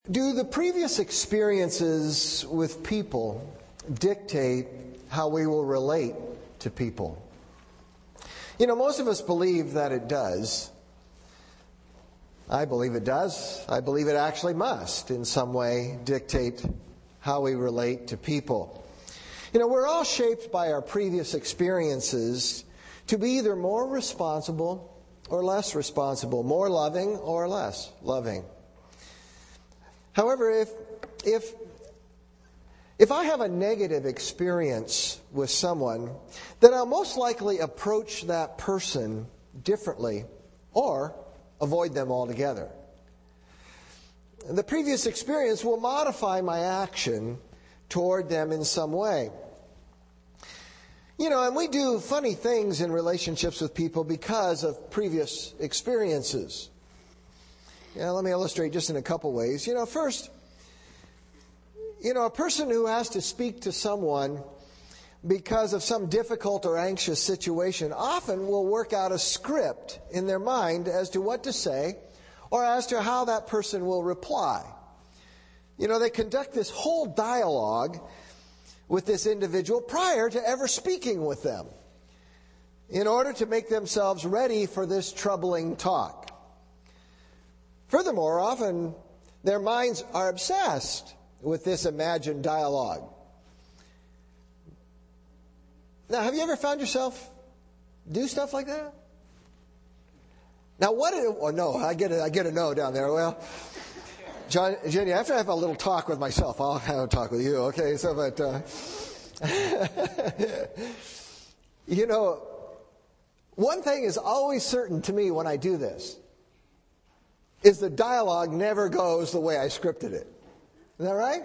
Do the previous experiences with people dictate how we will relate to people? You know, most of us believe that it does. I believe it does. I believe it actually must, in some way, dictate how we relate to people. You know, we're all shaped by our previous experiences to be either more responsible or less responsible, more loving or less loving. However, if I have a negative experience with someone, then I'll most likely approach that person differently or avoid them altogether. The previous experience will modify my action toward them in some way. You know, and we do funny things in relationships with people because of previous experiences. Let me illustrate just in a couple ways. First, a person who has to speak to someone because of some difficult or anxious situation often will work out a script in their mind as to what to say or as to how that person will reply. They conduct this whole dialogue with this individual prior to ever speaking with them in order to make themselves ready for this troubling talk. Furthermore, often their minds are obsessed with this imagined dialogue. Now, have you ever found yourself do stuff like that? Now, I get a no down there. Well, John, Jenny, after I have a little talk with myself, I'll have a talk with you. Okay, so but one thing is always certain to me when I do this is the dialogue never goes the way I scripted it. Is that right?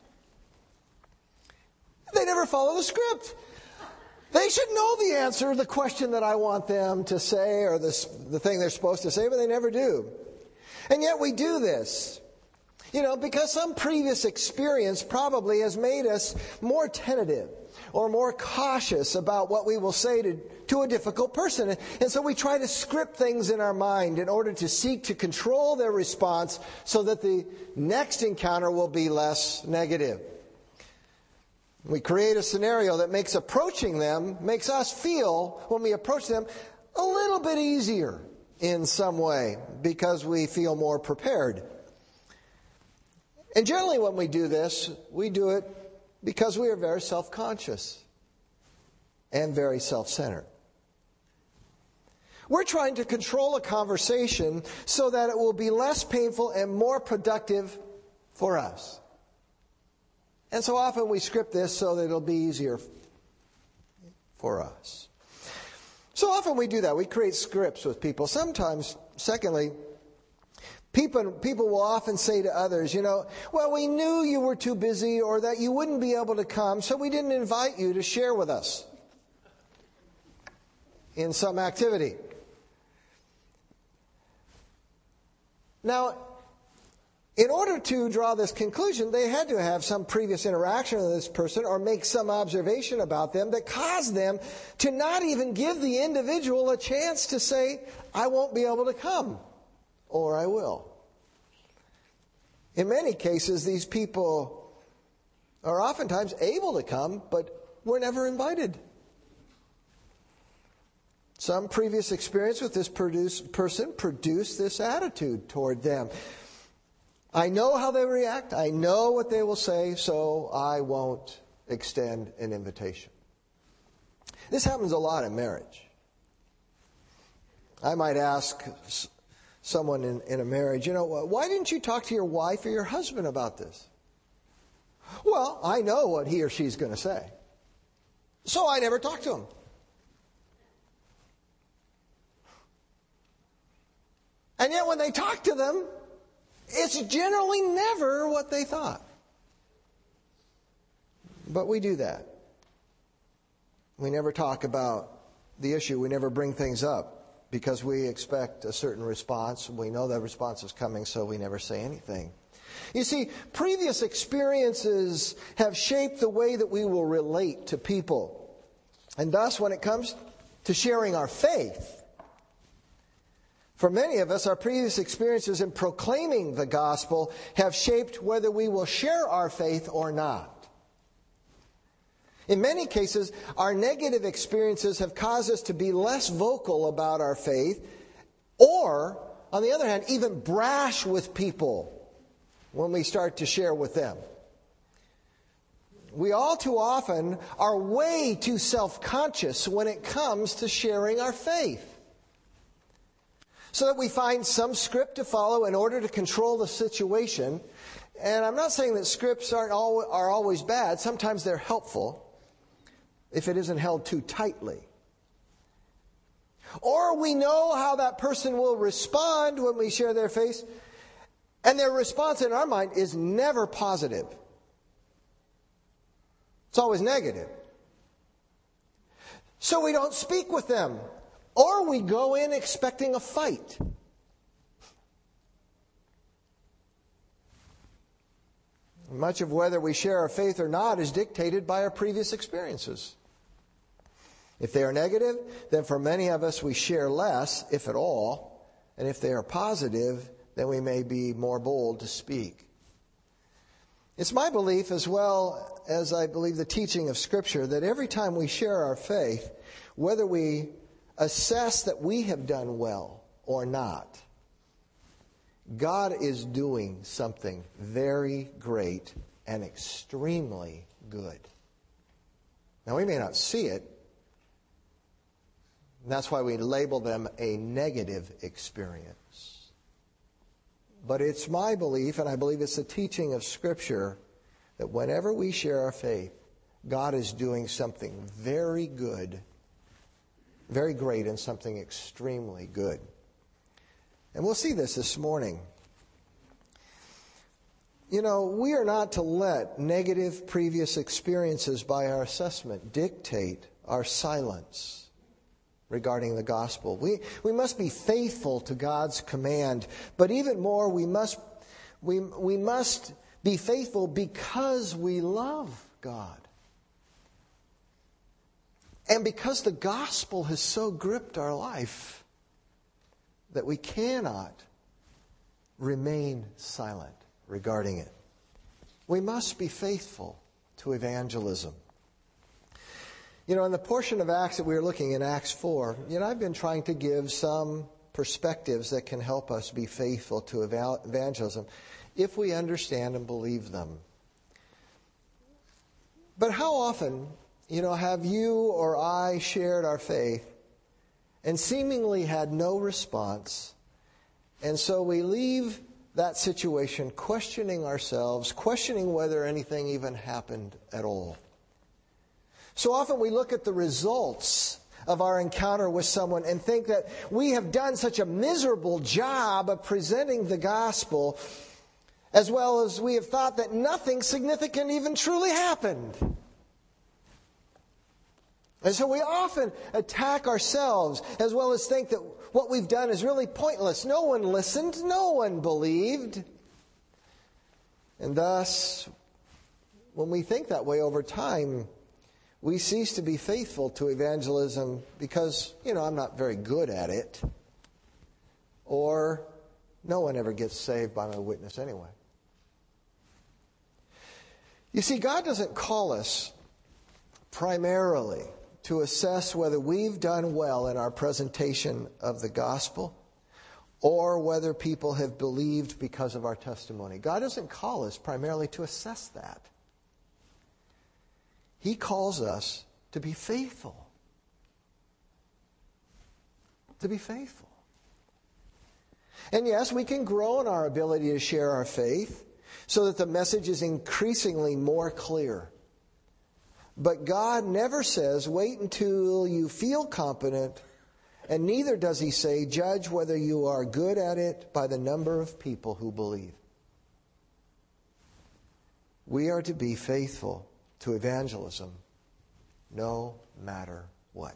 They never follow the script. They should know the answer to the question that I want them to say or the thing they're supposed to say, but they never do. And yet we do this. Because some previous experience probably has made us more tentative or more cautious about what we will say to a difficult person. And so we try to script things in our mind in order to seek to control their response so that the next encounter will be less negative. We create a scenario that makes us feel, when we approach them, a little bit easier in some way because we feel more prepared. And generally when we do this, we do it because we are very self-conscious and very self-centered. We're trying to control a conversation so that it will be less painful and more productive for us. And so often we script this so that it'll be easier for us. So often we do that. We create scripts with people. Sometimes, secondly, people will often say to others, well, we knew you were too busy or that you wouldn't be able to come, so we didn't invite you to share with us in some activity. Now, in order to draw this conclusion, they had to have some previous interaction with this person or make some observation about them that caused them to not even give the individual a chance to say, I won't be able to come, or I will. In many cases, these people are oftentimes able to come, but were never invited. Some previous experience with this person produced this attitude toward them. I know how they react. I know what they will say, so I won't extend an invitation. This happens a lot in marriage. I might ask someone in a marriage, why didn't you talk to your wife or your husband about this? Well, I know what he or she's going to say, so I never talked to him. And yet when they talk to them, it's generally never what they thought. But we do that. We never talk about the issue. We never bring things up because we expect a certain response. We know that response is coming, so we never say anything. You see, previous experiences have shaped the way that we will relate to people. And thus, when it comes to sharing our faith, For many of us, our previous experiences in proclaiming the gospel have shaped whether we will share our faith or not. In many cases, our negative experiences have caused us to be less vocal about our faith, or, on the other hand, even brash with people when we start to share with them. We all too often are way too self-conscious when it comes to sharing our faith. So that we find some script to follow in order to control the situation. And I'm not saying that scripts are always bad. Sometimes they're helpful if it isn't held too tightly. Or we know how that person will respond when we share their faith, and their response in our mind is never positive. It's always negative. So we don't speak with them. Or we go in expecting a fight. Much of whether we share our faith or not is dictated by our previous experiences. If they are negative, then for many of us we share less, if at all. And if they are positive, then we may be more bold to speak. It's my belief, as well as I believe the teaching of Scripture, that every time we share our faith, whether we assess that we have done well or not, God is doing something very great and extremely good. Now, we may not see it. And that's why we label them a negative experience. But it's my belief, and I believe it's the teaching of Scripture, that whenever we share our faith, God is doing something very good, very great, and something extremely good. And we'll see this morning. You know, we are not to let negative previous experiences by our assessment dictate our silence regarding the gospel. We must be faithful to God's command, but even more, we must be faithful because we love God. And because the gospel has so gripped our life that we cannot remain silent regarding it. We must be faithful to evangelism. You know, in the portion of Acts that we are looking in, Acts 4, I've been trying to give some perspectives that can help us be faithful to evangelism if we understand and believe them. But how often, have you or I shared our faith and seemingly had no response, and so we leave that situation questioning ourselves, questioning whether anything even happened at all? So often we look at the results of our encounter with someone and think that we have done such a miserable job of presenting the gospel, as well as we have thought that nothing significant even truly happened. And so we often attack ourselves, as well as think that what we've done is really pointless. No one listened, no one believed. And thus, when we think that way over time, we cease to be faithful to evangelism because, I'm not very good at it. Or no one ever gets saved by my witness anyway. You see, God doesn't call us primarily to assess whether we've done well in our presentation of the gospel or whether people have believed because of our testimony. God doesn't call us primarily to assess that. He calls us to be faithful. To be faithful. And yes, we can grow in our ability to share our faith so that the message is increasingly more clear. But God never says, wait until you feel competent, and neither does He say, judge whether you are good at it by the number of people who believe. We are to be faithful to evangelism, no matter what.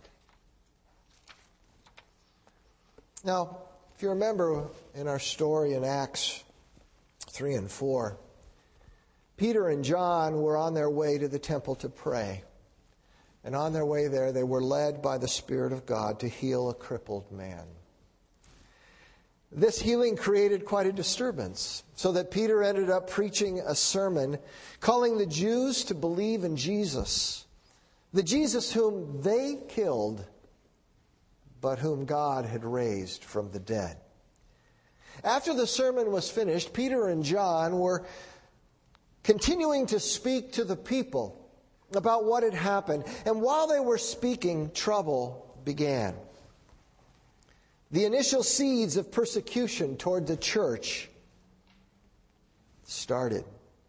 Now, if you remember in our story in Acts 3 and 4, Peter and John were on their way to the temple to pray. And on their way there, they were led by the Spirit of God to heal a crippled man. This healing created quite a disturbance, so that Peter ended up preaching a sermon calling the Jews to believe in Jesus, the Jesus whom they killed, but whom God had raised from the dead. After the sermon was finished, Peter and John were continuing to speak to the people about what had happened. And while they were speaking, trouble began. The initial seeds of persecution toward the church started.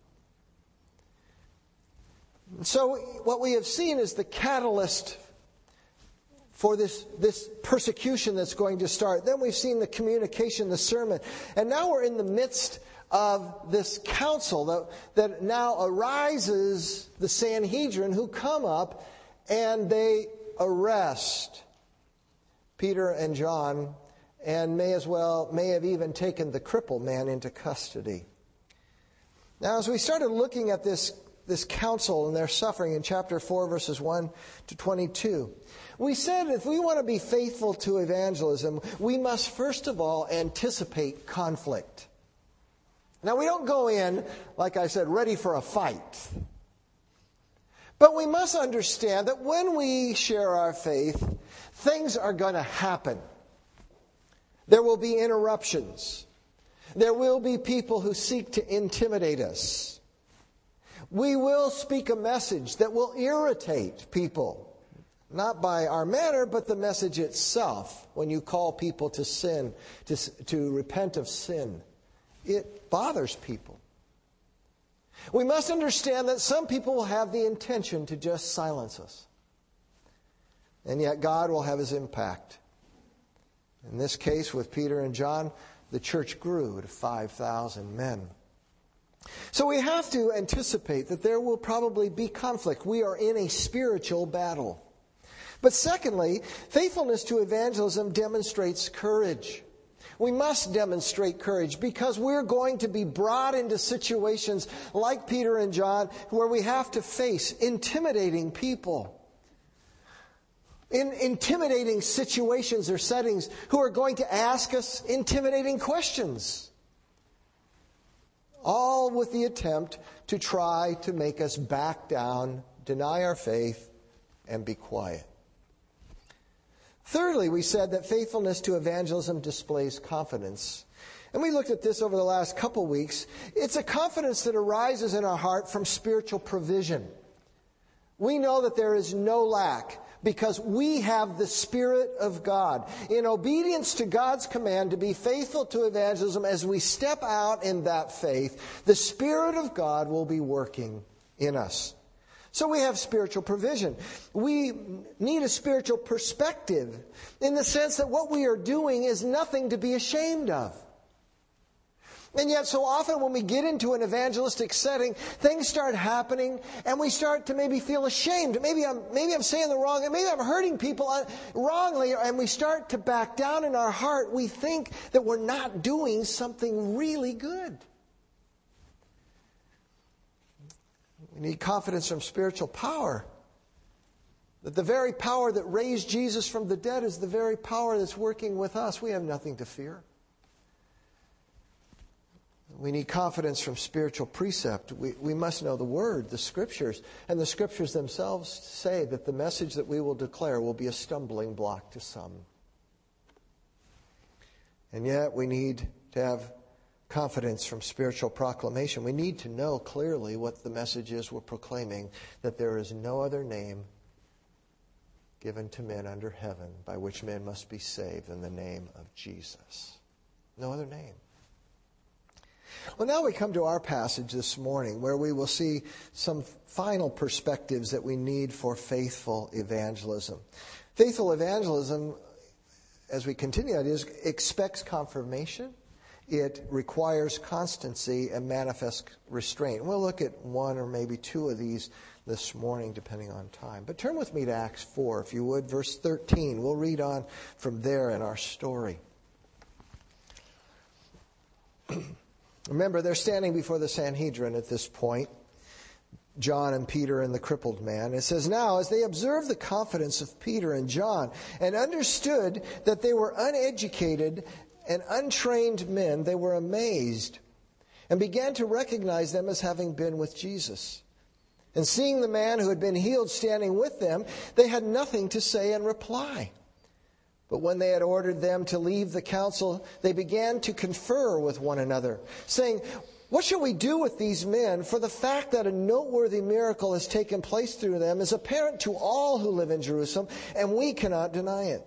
So what we have seen is the catalyst for this persecution that's going to start. Then we've seen the communication, the sermon. And now we're in the midst of this council that now arises the Sanhedrin, who come up and they arrest Peter and John, and may have even taken the crippled man into custody. Now, as we started looking at this council and their suffering in chapter 4, verses 1 to 22, we said if we want to be faithful to evangelism, we must first of all anticipate conflict. Now, we don't go in, like I said, ready for a fight. But we must understand that when we share our faith, things are going to happen. There will be interruptions. There will be people who seek to intimidate us. We will speak a message that will irritate people. Not by our manner, but the message itself. When you call people to sin, to repent of sin, it bothers people. We must understand that some people will have the intention to just silence us. And yet God will have His impact. In this case, with Peter and John, the church grew to 5,000 men. So we have to anticipate that there will probably be conflict. We are in a spiritual battle. But secondly, faithfulness to evangelism demonstrates courage. We must demonstrate courage because we're going to be brought into situations like Peter and John where we have to face intimidating people. In intimidating situations or settings who are going to ask us intimidating questions. All with the attempt to try to make us back down, deny our faith, and be quiet. Thirdly, we said that faithfulness to evangelism displays confidence. And we looked at this over the last couple weeks. It's a confidence that arises in our heart from spiritual provision. We know that there is no lack because we have the Spirit of God. In obedience to God's command to be faithful to evangelism, as we step out in that faith, the Spirit of God will be working in us. So we have spiritual provision. We need a spiritual perspective in the sense that what we are doing is nothing to be ashamed of. And yet so often when we get into an evangelistic setting, things start happening and we start to maybe feel ashamed. Maybe I'm saying the wrong, maybe I'm hurting people wrongly, and we start to back down in our heart. We think that we're not doing something really good. We need confidence from spiritual power. That the very power that raised Jesus from the dead is the very power that's working with us. We have nothing to fear. We need confidence from spiritual precept. We must know the Word, the Scriptures. And the Scriptures themselves say that the message that we will declare will be a stumbling block to some. And yet we need to have confidence from spiritual proclamation. We need to know clearly what the message is we're proclaiming, that there is no other name given to men under heaven by which men must be saved than the name of Jesus. No other name. Well, now we come to our passage this morning where we will see some final perspectives that we need for faithful evangelism. Faithful evangelism, as we continue, that is, expects confirmation. It requires constancy and manifest restraint. We'll look at one or maybe two of these this morning, depending on time. But turn with me to Acts 4, if you would, verse 13. We'll read on from there in our story. Remember, they're standing before the Sanhedrin at this point, John and Peter and the crippled man. It says, "Now, as they observed the confidence of Peter and John and understood that they were uneducated and untrained men, they were amazed and began to recognize them as having been with Jesus. And seeing the man who had been healed standing with them, they had nothing to say in reply. But when they had ordered them to leave the council, they began to confer with one another, saying, "What shall we do with these men? For the fact that a noteworthy miracle has taken place through them is apparent to all who live in Jerusalem, and we cannot deny it."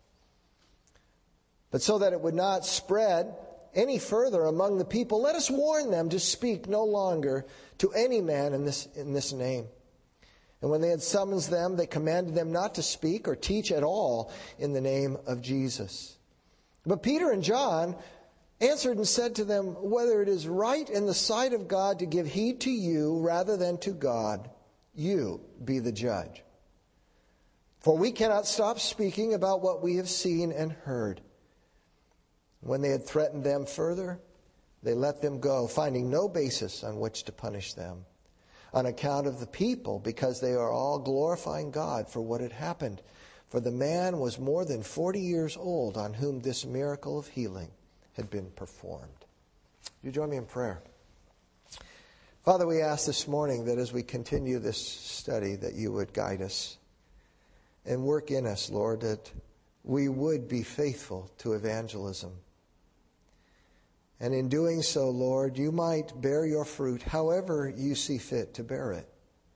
But so that it would not spread any further among the people, let us warn them to speak no longer to any man in this name. And when they had summoned them, they commanded them not to speak or teach at all in the name of Jesus. But Peter and John answered and said to them, "Whether it is right in the sight of God to give heed to you rather than to God, you be the judge. For we cannot stop speaking about what we have seen and heard." When they had threatened them further, they let them go, finding no basis on which to punish them, on account of the people, because they are all glorifying God for what had happened. For the man was more than 40 years old on whom this miracle of healing had been performed. You join me in prayer. Father, we ask this morning that as we continue this study, that you would guide us and work in us, Lord, that we would be faithful to evangelism. And in doing so, Lord, you might bear your fruit however you see fit to bear it.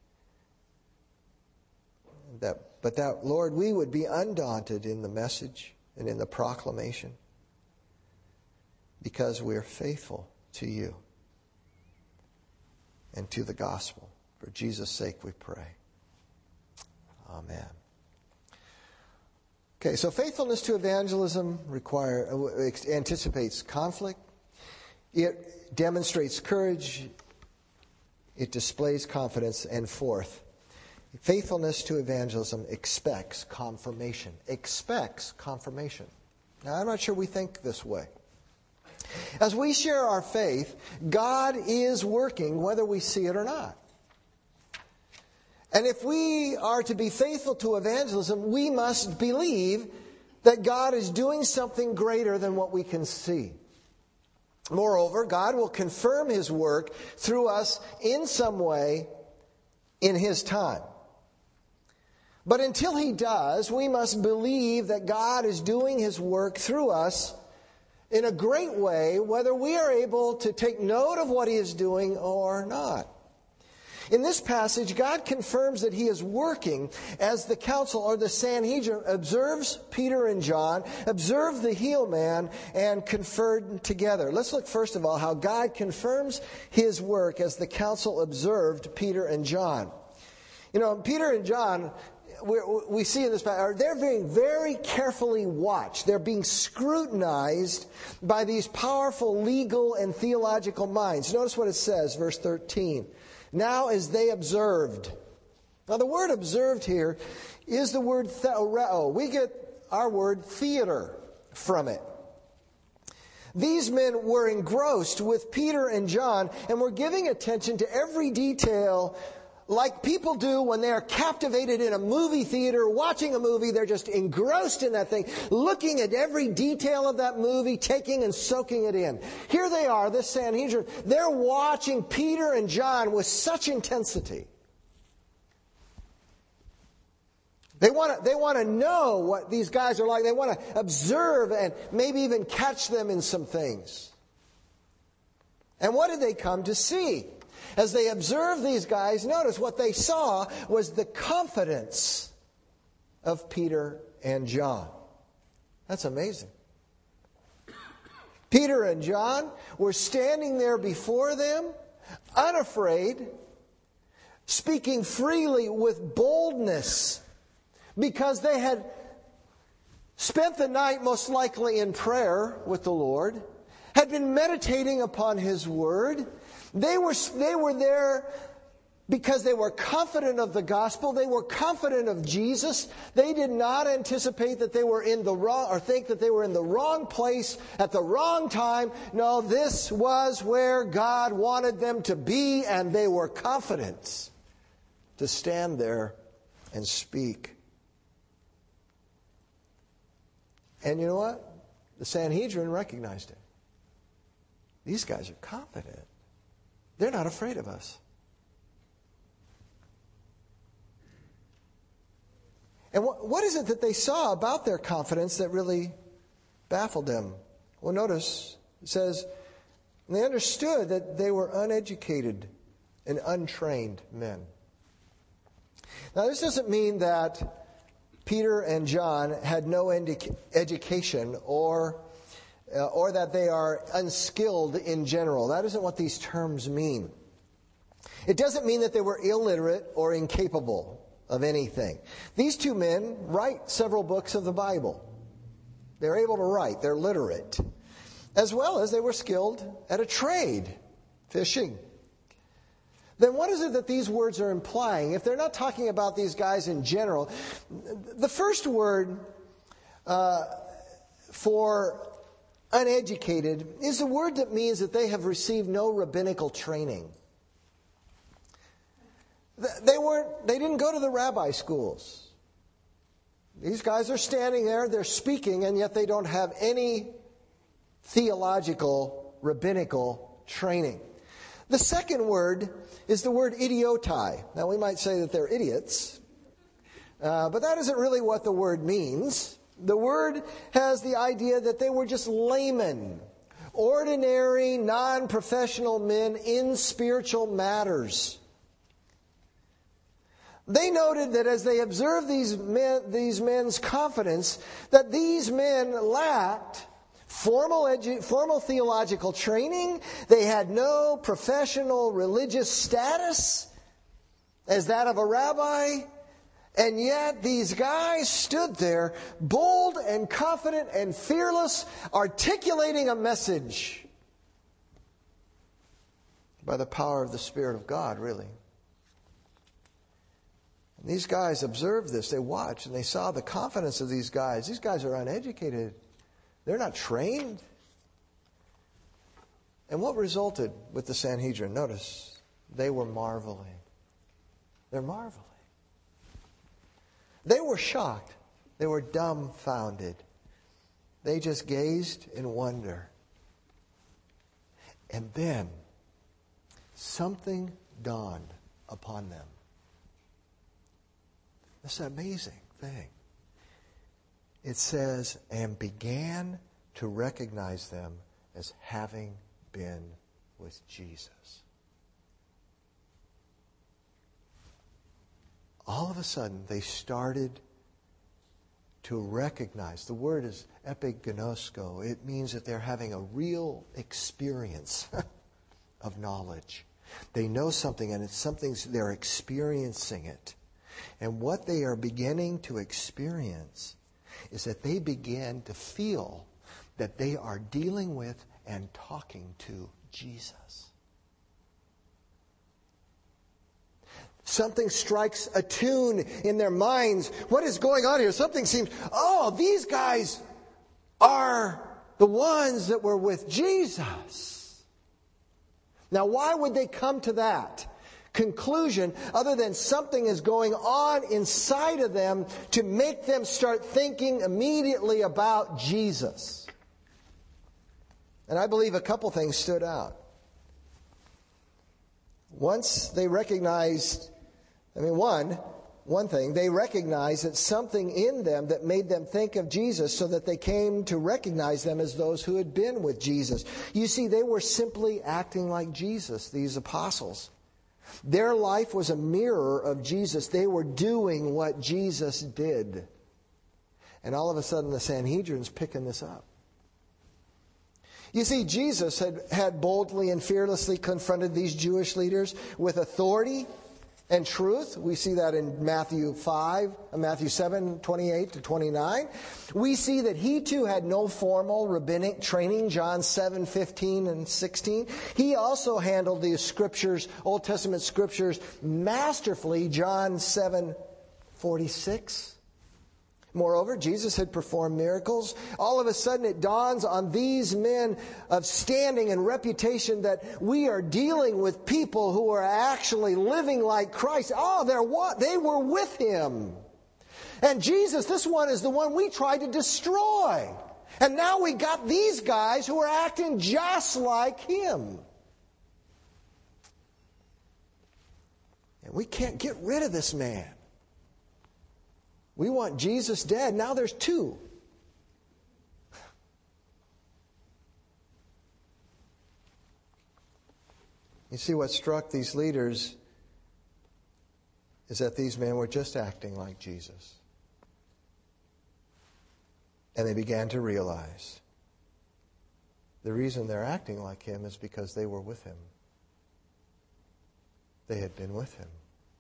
But that, Lord, we would be undaunted in the message and in the proclamation because we are faithful to you and to the gospel. For Jesus' sake we pray. Amen. Okay, so faithfulness to evangelism anticipates conflict. It demonstrates courage. It displays confidence. And fourth, faithfulness to evangelism expects confirmation. Expects confirmation. Now, I'm not sure we think this way. As we share our faith, God is working whether we see it or not. And if we are to be faithful to evangelism, we must believe that God is doing something greater than what we can see. Moreover, God will confirm His work through us in some way in His time. But until He does, we must believe that God is doing His work through us in a great way, whether we are able to take note of what He is doing or not. In this passage, God confirms that He is working as the council or the Sanhedrin observes Peter and John, observed the healed man, and conferred together. Let's look first of all how God confirms His work as the council observed Peter and John. You know, Peter and John, we see in this passage, they're being very carefully watched. They're being scrutinized by these powerful legal and theological minds. Notice what it says, verse 13. Now as they observed. Now the word observed here is the word theoreo. We get our word theater from it. These men were engrossed with Peter and John and were giving attention to every detail like people do when they're captivated in a movie theater, watching a movie. They're just engrossed in that thing, looking at every detail of that movie, taking and soaking it in. Here they are, this Sanhedrin. They're watching Peter and John with such intensity. They want to know what these guys are like. They want to observe and maybe even catch them in some things. And what did they come to see? As they observed these guys, notice what they saw was the confidence of Peter and John. That's amazing. Peter and John were standing there before them, unafraid, speaking freely with boldness, because they had spent the night most likely in prayer with the Lord, had been meditating upon His Word. They were there because they were confident of the gospel. They were confident of Jesus. They did not anticipate that they were in the wrong, or think that they were in the wrong place at the wrong time. No, this was where God wanted them to be, and they were confident to stand there and speak. And you know what? The Sanhedrin recognized it. These guys are confident. They're not afraid of us. And what is it that they saw about their confidence that really baffled them? Well, notice it says, they understood that they were uneducated and untrained men. Now, this doesn't mean that Peter and John had no education or that they are unskilled in general. That isn't what these terms mean. It doesn't mean that they were illiterate or incapable of anything. These two men write several books of the Bible. They're able to write. They're literate. As well as they were skilled at a trade, fishing. Then what is it that these words are implying? If they're not talking about these guys in general, the first word for uneducated is a word that means that they have received no rabbinical training. They didn't go to the rabbi schools. These guys are standing there, they're speaking, and yet they don't have any theological, rabbinical training. The second word is the word idiotai. Now, we might say that they're idiots, but that isn't really what the word means. The word has the idea that they were just laymen, ordinary, non-professional men in spiritual matters. They noted that as they observed these men's confidence, that these men lacked formal theological training. They had no professional religious status as that of a rabbi. And yet these guys stood there, bold and confident and fearless, articulating a message by the power of the Spirit of God, really. And these guys observed this. They watched and they saw the confidence of these guys. These guys are uneducated. They're not trained. And what resulted with the Sanhedrin? Notice, they were marveling. They're marveling. They were shocked. They were dumbfounded. They just gazed in wonder. And then something dawned upon them. That's an amazing thing. It says, and began to recognize them as having been with Jesus. All of a sudden, they started to recognize. The word is epignosko. It means that they're having a real experience of knowledge. They know something, and it's something they're experiencing it. And what they are beginning to experience is that they begin to feel that they are dealing with and talking to Jesus. Something strikes a tune in their minds. What is going on here? Something seems, these guys are the ones that were with Jesus. Now, why would they come to that conclusion other than something is going on inside of them to make them start thinking immediately about Jesus? And I believe a couple things stood out. Once they recognized, one thing, they recognized that something in them that made them think of Jesus, so that they came to recognize them as those who had been with Jesus. You see, they were simply acting like Jesus, these apostles. Their life was a mirror of Jesus. They were doing what Jesus did. And all of a sudden, the Sanhedrin's picking this up. You see, Jesus had boldly and fearlessly confronted these Jewish leaders with authority and truth. We see that in Matthew 7, 28 to 29. We see that he too had no formal rabbinic training, John 7, 15 and 16. He also handled the scriptures, Old Testament scriptures, masterfully, John 7, 46. Moreover, Jesus had performed miracles. All of a sudden it dawns on these men of standing and reputation that we are dealing with people who are actually living like Christ. They were with him. And Jesus, this one is the one we tried to destroy. And now we got these guys who are acting just like him. And we can't get rid of this man. We want Jesus dead. Now there's two. You see, what struck these leaders is that these men were just acting like Jesus. And they began to realize the reason they're acting like him is because they were with him. They had been with him.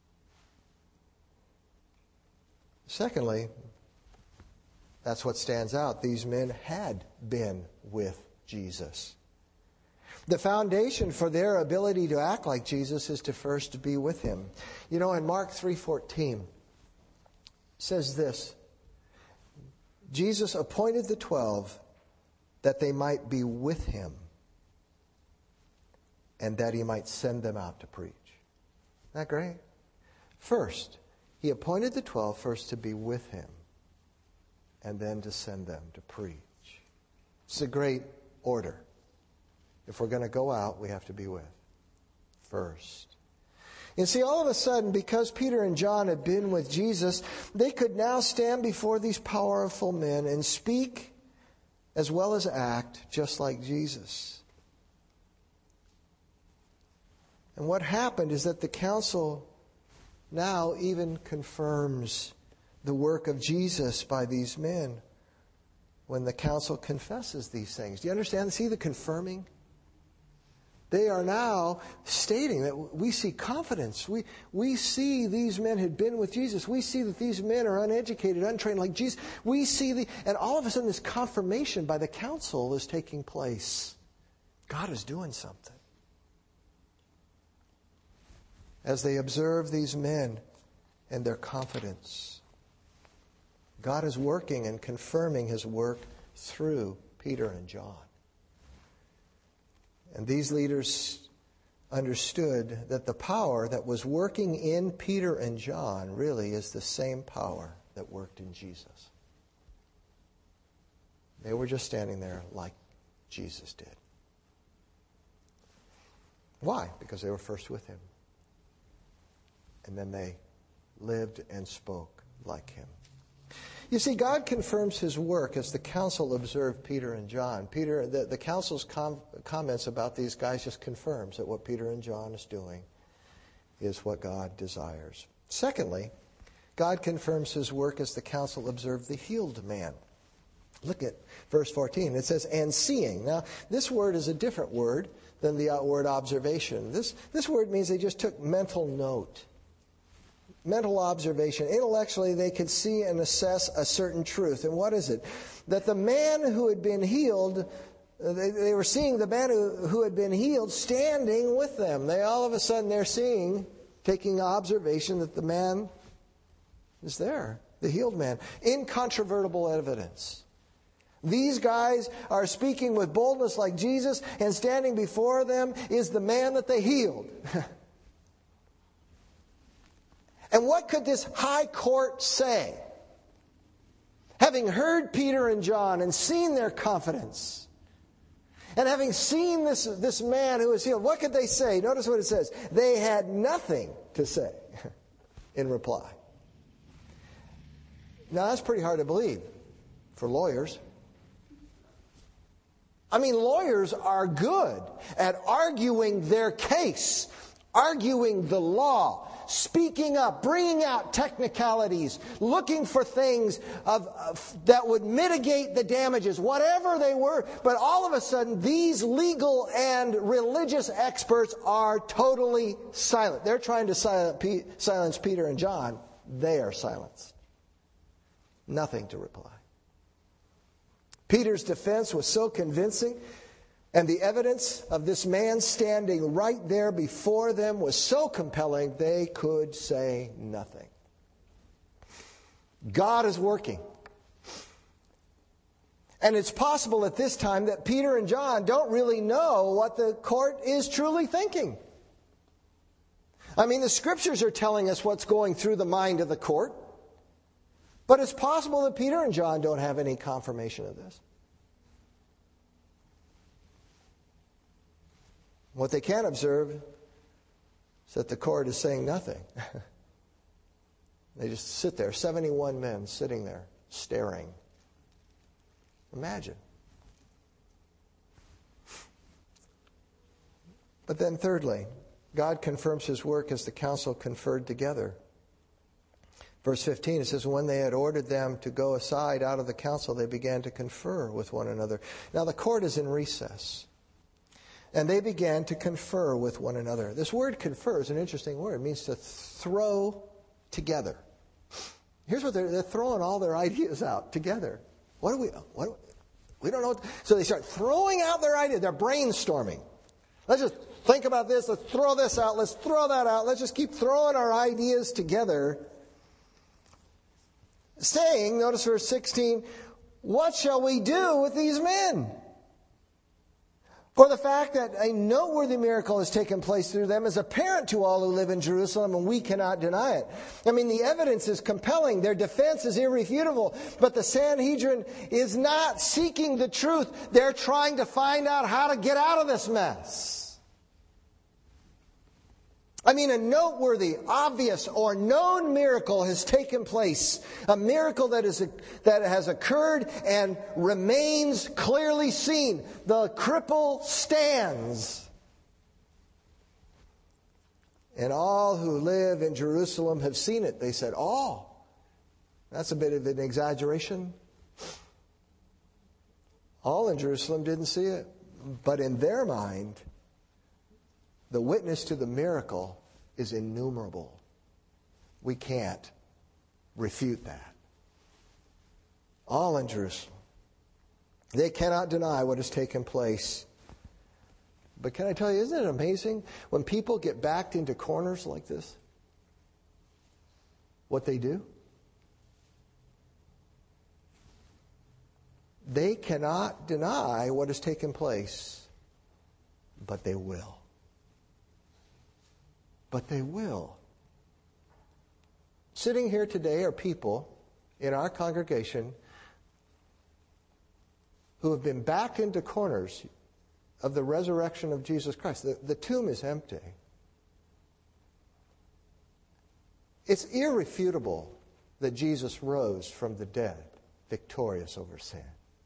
Secondly, that's what stands out. These men had been with Jesus. The foundation for their ability to act like Jesus is to first be with him. You know, in Mark 3:14, it says this: Jesus appointed the 12 that they might be with him and that he might send them out to preach. Isn't that great? First, he appointed the 12 first to be with him and then to send them to preach. It's a great order. If we're going to go out, we have to be with first. You see, all of a sudden, because Peter and John had been with Jesus, they could now stand before these powerful men and speak as well as act just like Jesus. And what happened is that the council now even confirms the work of Jesus by these men when the council confesses these things. Do you understand? See the confirming? They are now stating that we see confidence. We see these men had been with Jesus. We see that these men are uneducated, untrained like Jesus. We see and all of a sudden this confirmation by the council is taking place. God is doing something. As they observe these men and their confidence, God is working and confirming his work through Peter and John. And these leaders understood that the power that was working in Peter and John really is the same power that worked in Jesus. They were just standing there like Jesus did. Why? Because they were first with him. And then they lived and spoke like him. You see, God confirms his work as the council observed Peter and John. The council's comments about these guys just confirms that what Peter and John is doing is what God desires. Secondly, God confirms his work as the council observed the healed man. Look at verse 14. It says, and seeing. Now, this word is a different word than the word observation. This word means they just took mental note. Mental observation. Intellectually, they could see and assess a certain truth. And what is it? That the man who had been healed, they were seeing the man who had been healed standing with them. All of a sudden, they're seeing, taking observation that the man is there, the healed man. Incontrovertible evidence. These guys are speaking with boldness like Jesus, and standing before them is the man that they healed. And what could this high court say? Having heard Peter and John and seen their confidence, and having seen this man who was healed, what could they say? Notice what it says. They had nothing to say in reply. Now that's pretty hard to believe for lawyers. I mean, lawyers are good at arguing their case, arguing the law, speaking up, bringing out technicalities, looking for things that would mitigate the damages, whatever they were. But all of a sudden, these legal and religious experts are totally silent. They're trying to silence Peter and John. They are silenced. Nothing to reply. Peter's defense was so convincing, and the evidence of this man standing right there before them was so compelling, they could say nothing. God is working. And it's possible at this time that Peter and John don't really know what the court is truly thinking. I mean, the Scriptures are telling us what's going through the mind of the court. But it's possible that Peter and John don't have any confirmation of this. What they can't observe is that the court is saying nothing. They just sit there, 71 men sitting there, staring. Imagine. But then thirdly, God confirms his work as the council conferred together. Verse 15, it says, when they had ordered them to go aside out of the council, they began to confer with one another. Now the court is in recess. And they began to confer with one another. This word confer is an interesting word. It means to throw together. Here's what they're throwing all their ideas out together. We don't know. So they start throwing out their ideas. They're brainstorming. Let's just think about this. Let's throw this out. Let's throw that out. Let's just keep throwing our ideas together. Saying, notice verse 16, what shall we do with these men? For the fact that a noteworthy miracle has taken place through them is apparent to all who live in Jerusalem, and we cannot deny it. I mean, the evidence is compelling. Their defense is irrefutable. But the Sanhedrin is not seeking the truth. They're trying to find out how to get out of this mess. I mean, a noteworthy, obvious, or known miracle has taken place. A miracle that has occurred and remains clearly seen. The cripple stands. And all who live in Jerusalem have seen it. They said, oh, that's a bit of an exaggeration. All in Jerusalem didn't see it. But in their mind, the witness to the miracle is innumerable. We can't refute that. All in Jerusalem. They cannot deny what has taken place. But can I tell you, isn't it amazing when people get backed into corners like this? What they do? They cannot deny what has taken place, but they will. But they will. Sitting here today are people in our congregation who have been backed into corners of the resurrection of Jesus Christ. The tomb is empty. It's irrefutable that Jesus rose from the dead, victorious over sin.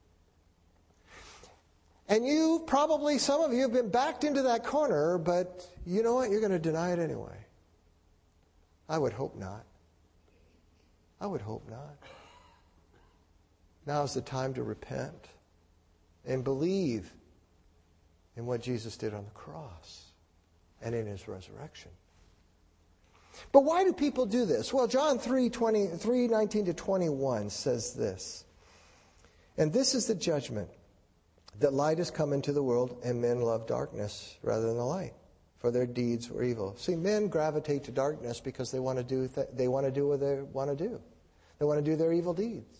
And you, probably some of you, have been backed into that corner, but you know what? You're going to deny it anyway. I would hope not. I would hope not. Now's the time to repent and believe in what Jesus did on the cross and in his resurrection. But why do people do this? Well, John 3:19 to 21 says this. And this is the judgment, that light has come into the world, and men love darkness rather than the light, for their deeds were evil. See, men gravitate to darkness because they want to do what they want to do. They want to do their evil deeds.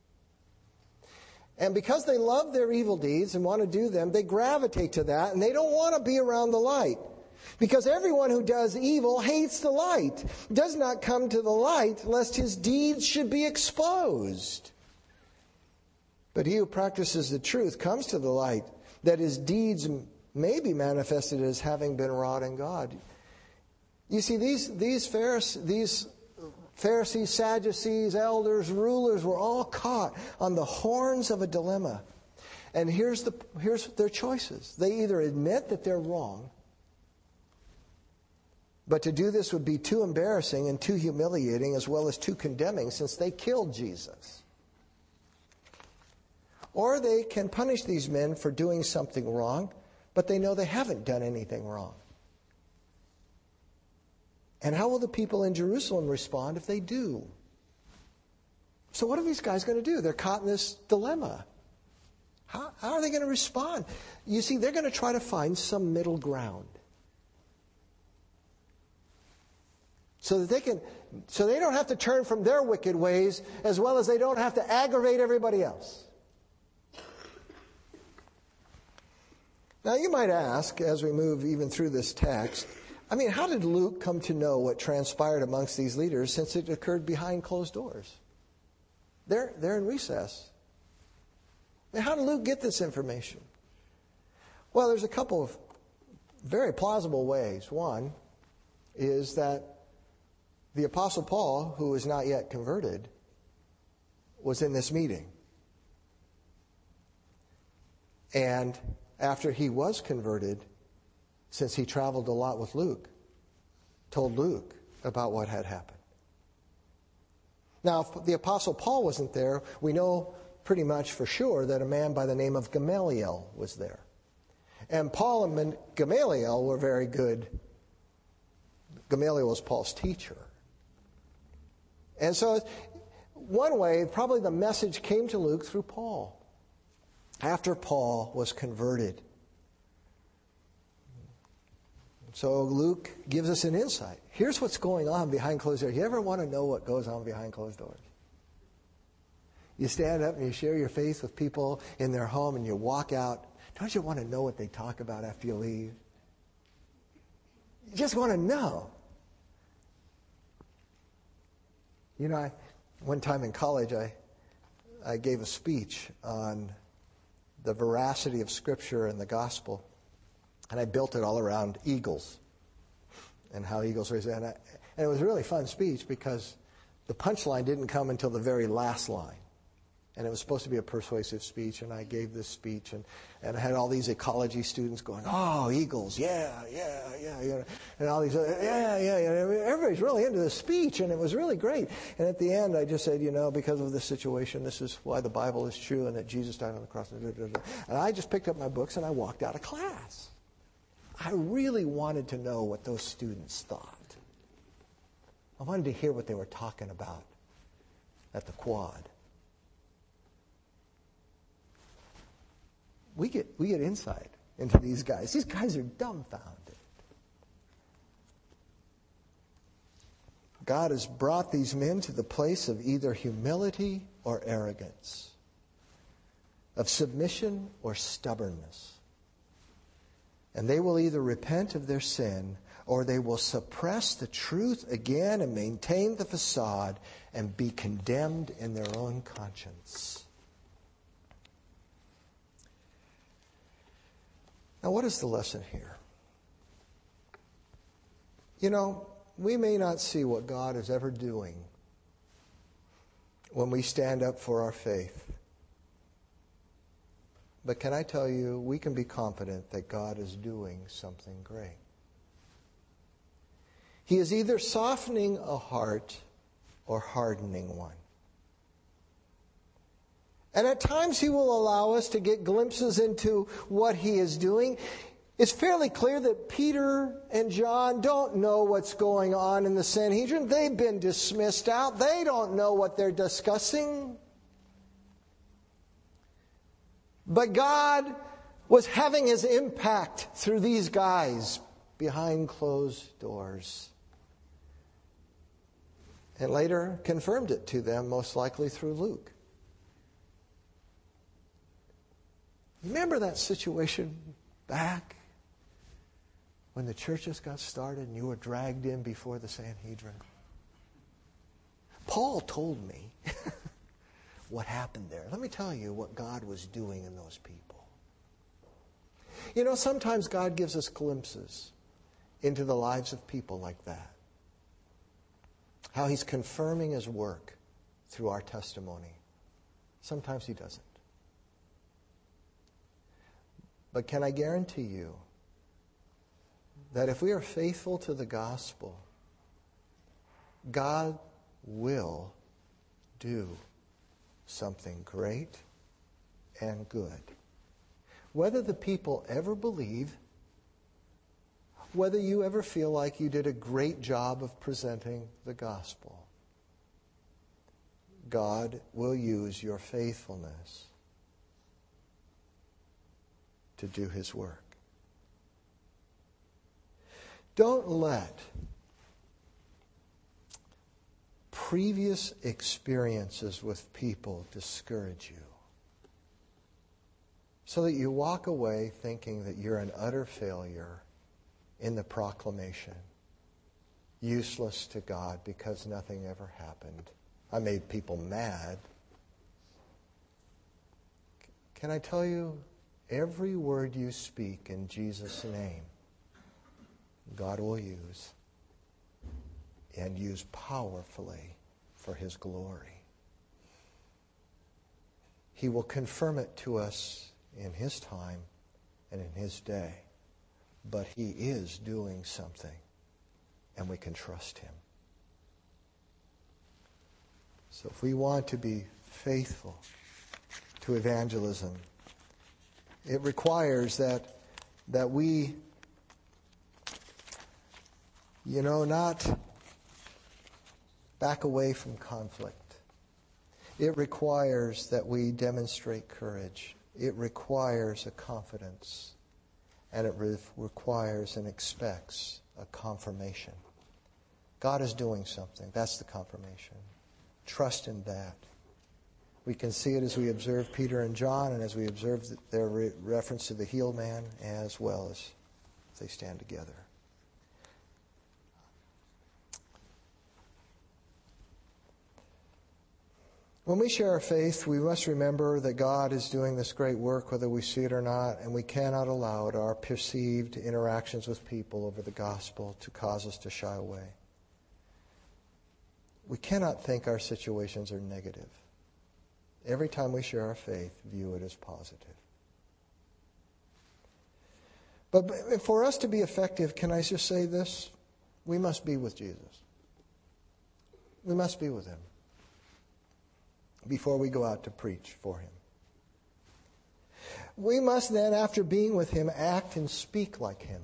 And because they love their evil deeds and want to do them, they gravitate to that, and they don't want to be around the light. Because everyone who does evil hates the light, does not come to the light, lest his deeds should be exposed. But he who practices the truth comes to the light, that his deeds may be manifested as having been wrought in God. You see, these Pharisees, Sadducees, elders, rulers were all caught on the horns of a dilemma. And here's their choices. They either admit that they're wrong, but to do this would be too embarrassing and too humiliating, as well as too condemning, since they killed Jesus. Or they can punish these men for doing something wrong, but they know they haven't done anything wrong. And how will the people in Jerusalem respond if they do? So what are these guys going to do? They're caught in this dilemma. How are they going to respond? You see, they're going to try to find some middle ground. So they don't have to turn from their wicked ways, as well as they don't have to aggravate everybody else. Now you might ask, as we move even through this text, how did Luke come to know what transpired amongst these leaders, since it occurred behind closed doors? They're in recess. How did Luke get this information? Well, there's a couple of very plausible ways. One is that the Apostle Paul, who was not yet converted, was in this meeting. And after he was converted, since he traveled a lot with Luke, told Luke about what had happened. Now, if the Apostle Paul wasn't there, we know pretty much for sure that a man by the name of Gamaliel was there. And Paul and Gamaliel were very good. Gamaliel was Paul's teacher. And so, one way, probably the message came to Luke through Paul, after Paul was converted. So Luke gives us an insight. Here's what's going on behind closed doors. You ever want to know what goes on behind closed doors? You stand up and you share your faith with people in their home and you walk out. Don't you want to know what they talk about after you leave? You just want to know. You know, one time in college, I gave a speech on the veracity of Scripture and the gospel. And I built it all around eagles and how eagles raise. And it was a really fun speech because the punchline didn't come until the very last line. And it was supposed to be a persuasive speech, and I gave this speech, and I had all these ecology students going, "Oh, eagles, yeah, and all these, yeah. Everybody's really into this speech, and it was really great. And at the end, I just said, because of this situation, this is why the Bible is true, and that Jesus died on the cross. And I just picked up my books, and I walked out of class. I really wanted to know what those students thought. I wanted to hear what they were talking about at the quad. We get insight into these guys. These guys are dumbfounded. God has brought these men to the place of either humility or arrogance, of submission or stubbornness. And they will either repent of their sin or they will suppress the truth again and maintain the facade and be condemned in their own conscience. Now, what is the lesson here? We may not see what God is ever doing when we stand up for our faith. But can I tell you, we can be confident that God is doing something great. He is either softening a heart or hardening one. And at times He will allow us to get glimpses into what He is doing. It's fairly clear that Peter and John don't know what's going on in the Sanhedrin. They've been dismissed out. They don't know what they're discussing. But God was having His impact through these guys behind closed doors. And later confirmed it to them, most likely through Luke. Remember that situation back when the churches got started and you were dragged in before the Sanhedrin? Paul told me what happened there. Let me tell you what God was doing in those people. Sometimes God gives us glimpses into the lives of people like that. How He's confirming His work through our testimony. Sometimes He doesn't. But can I guarantee you that if we are faithful to the gospel, God will do something great and good. Whether the people ever believe, whether you ever feel like you did a great job of presenting the gospel, God will use your faithfulness to do His work. Don't let previous experiences with people discourage you, so that you walk away thinking that you're an utter failure in the proclamation, useless to God because nothing ever happened. I made people mad. Can I tell you, every word you speak in Jesus' name God will use, and use powerfully for His glory. He will confirm it to us in His time and in His day. But He is doing something, and we can trust Him. So if we want to be faithful to evangelism, it requires that we, not back away from conflict. It requires that we demonstrate courage. It requires a confidence. And it requires and expects a confirmation. God is doing something. That's the confirmation. Trust in that. We can see it as we observe Peter and John, and as we observe their reference to the healed man, as well as they stand together. When we share our faith, we must remember that God is doing this great work, whether we see it or not, and we cannot allow our perceived interactions with people over the gospel to cause us to shy away. We cannot think our situations are negative. Every time we share our faith, view it as positive. But for us to be effective, can I just say this? We must be with Jesus. We must be with Him before we go out to preach for Him. We must then, after being with Him, act and speak like Him.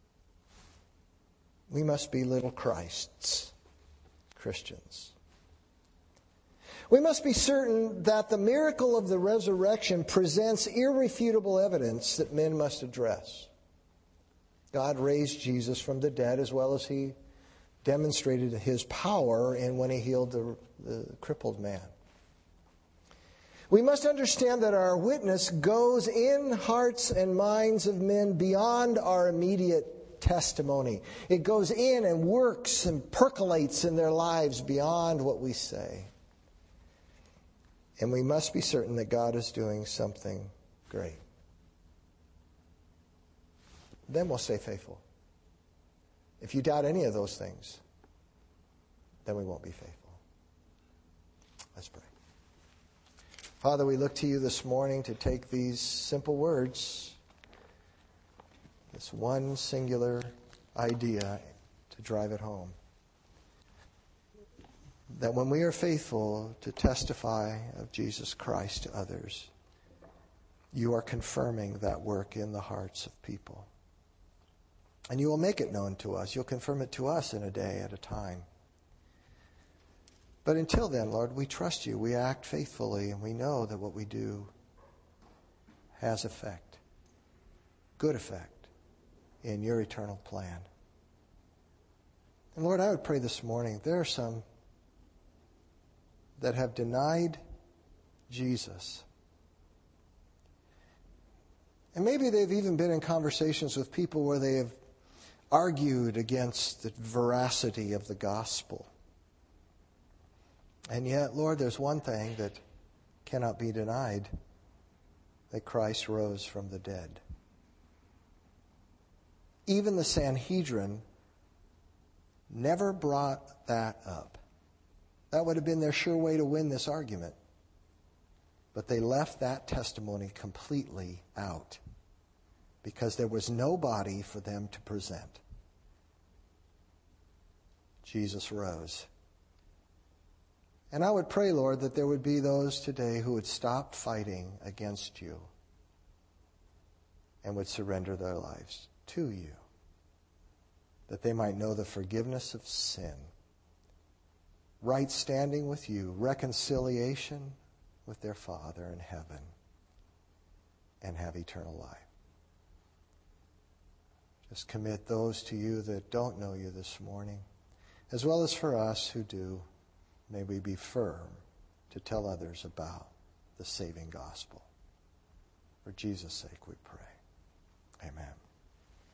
We must be little Christs, Christians. We must be certain that the miracle of the resurrection presents irrefutable evidence that men must address. God raised Jesus from the dead, as well as He demonstrated His power when He healed the crippled man. We must understand that our witness goes in hearts and minds of men beyond our immediate testimony. It goes in and works and percolates in their lives beyond what we say. And we must be certain that God is doing something great. Then we'll stay faithful. If you doubt any of those things, then we won't be faithful. Let's pray. Father, we look to You this morning to take these simple words, this one singular idea, to drive it home. That when we are faithful to testify of Jesus Christ to others, You are confirming that work in the hearts of people. And You will make it known to us. You'll confirm it to us in a day at a time. But until then, Lord, we trust You. We act faithfully, and we know that what we do has effect, good effect, in Your eternal plan. And Lord, I would pray this morning, there are some that have denied Jesus. And maybe they've even been in conversations with people where they have argued against the veracity of the gospel. And yet, Lord, there's one thing that cannot be denied, that Christ rose from the dead. Even the Sanhedrin never brought that up. That would have been their sure way to win this argument. But they left that testimony completely out because there was nobody for them to present. Jesus rose. And I would pray, Lord, that there would be those today who would stop fighting against You and would surrender their lives to You, that they might know the forgiveness of sin, right standing with You, reconciliation with their Father in heaven, and have eternal life. Just commit those to You that don't know You this morning, as well as for us who do. May we be firm to tell others about the saving gospel. For Jesus' sake we pray. Amen.